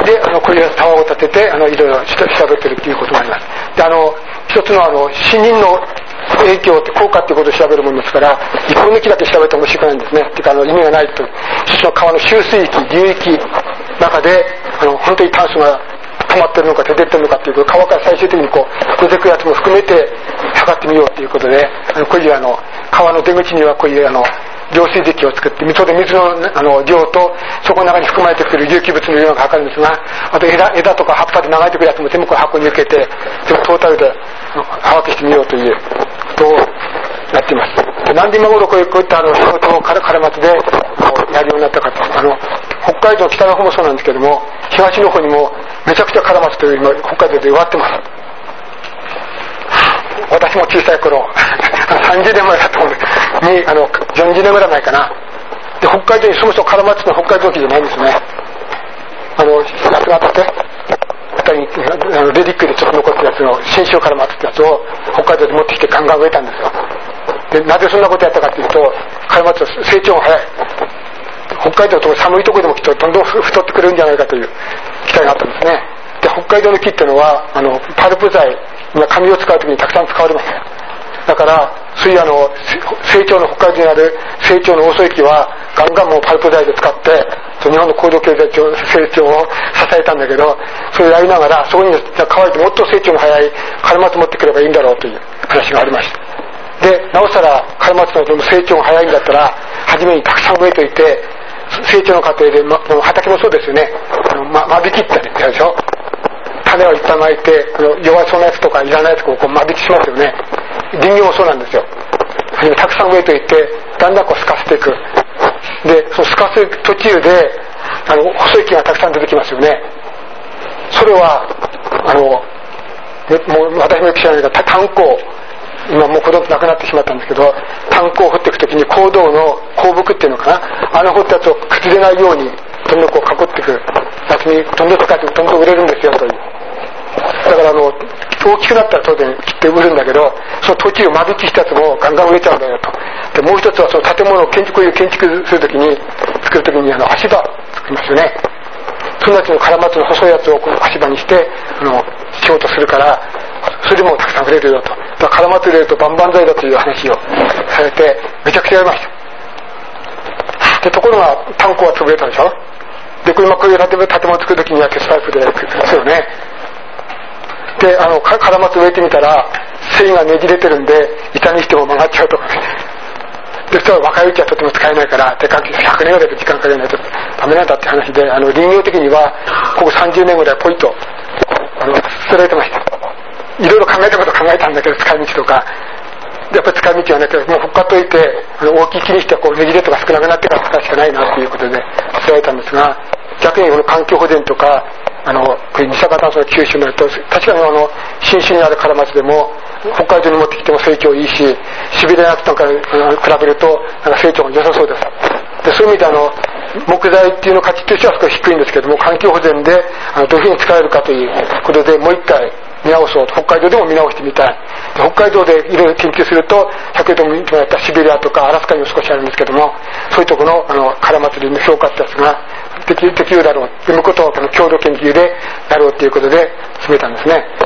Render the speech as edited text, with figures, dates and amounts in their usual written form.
でこういうタワーを建てていろいろ調べてるっていうことがあります。で一つの死人の影響って効果っていうことを調べるものですから、一本の木だけ調べても面白くないんですね。っていうか意味がないと。一つの川の集水域、流域の中で本当に炭素が溜まってるのか出てってるのかっていうこと、川から最終的に出てくるやつも含めて測ってみようということで、こういう川の出口にはこういう浄水石を作って、水の量とそこの中に含まれてくる有機物の量が測るんですが、あと枝とか葉っぱで流れてくるやつも全部箱に抜けて、全部トータルで把握してみようということをやっています。で、なんで今頃こういった仕事をカラマツでやるようになったかと、北海道北の方もそうなんですけども、東の方にもめちゃくちゃカラマツという今北海道で植わってます。私も小さい頃30年前だと思うに40年ぐらい前かな。で、北海道にそもそもカラマツの北海道機じゃないんですね。夏が当たってレディックでちょっと残ったやつの新種カラマツってやつを北海道で持ってきてガンガン植えたんですよ。で、なぜそんなことやったかっていうと、カラマツは成長が早い。北海道と寒いところでもきっとどんどん太ってくるんじゃないかという期待があったんですね。で、北海道の木っていうのはパルプ材、紙を使うときにたくさん使われます。だからそういう成長の北海道にある成長の遅い木はガンガンもうパルプ材で使って日本の高度経済成長を支えたんだけど、それをやりながらそこに乾いてもっと成長の早いカラマツ持ってくればいいんだろうという話がありました。で、なおさらカラマツの成長が早いんだったら初めにたくさん植えといて、成長の過程で、畑もそうですよね、間引きってやるでしょ。種をいっぱい巻いて弱そうなやつとかいらないやつを間引きしますよね。林業もそうなんですよ。たくさん植えといてだんだん透かせていく。で、その透かす途中で細い木がたくさん出てきますよね。それはもう私もよく知らないけど炭鉱、今もうほとんどなくなってしまったんですけど、炭鉱を掘っていくときに坑道の鉱木っていうのかな、掘ったやつを崩れないようにどんどん囲っていくやつにどんどん使ってどんどん売れるんですよという。だから大きくなったら当然切って売るんだけど、その土地を間引きしたやつもガンガン売れちゃうんだよと。で、もう一つはその建物をこういう建築するときに作るときに足場作りますよね。そのやつのカラマツの細いやつを足場にして仕事するから、それでもたくさん売れるよと。だからカラマツ売れると万々歳だという話をされてめちゃくちゃやりました。で、ところが炭鉱は潰れたでしょ。で、こういう建物を作るときには鉄パイプでですよね。で、カラマツ植えてみたら繊維がねじれてるんで板にしても曲がっちゃうとかね。で、それは若いうちはとても使えないから、100年ぐらいで時間かけないとダメなんだって話で、林業的にはここ30年ぐらいポイッと捨てられてました。いろいろ考えたこと考えたんだけど、使い道とかやっぱり使い道はね、もうほっかっといて大きい木にしてねじれとか少なくなってから使うしかないなっていうことで捨てられたんですが、逆に環境保全とかこういう二酸化炭素の吸収になると、確かに新種にあるカラマツでも北海道に持ってきても成長いいし、シベリアなんかに比べると成長が良さそうです。で、そういう意味で木材っていうの価値としては少し低いんですけども、環境保全でどういうふうに使えるかということでもう一回見直そうと、北海道でも見直してみたい。で、北海道でいろいろ研究すると先ほどもやったシベリアとかアラスカにも少しあるんですけども、そういうところのカラマツ林の評価ってやつができるだろうということを共同研究でやろうということで進めたんですね。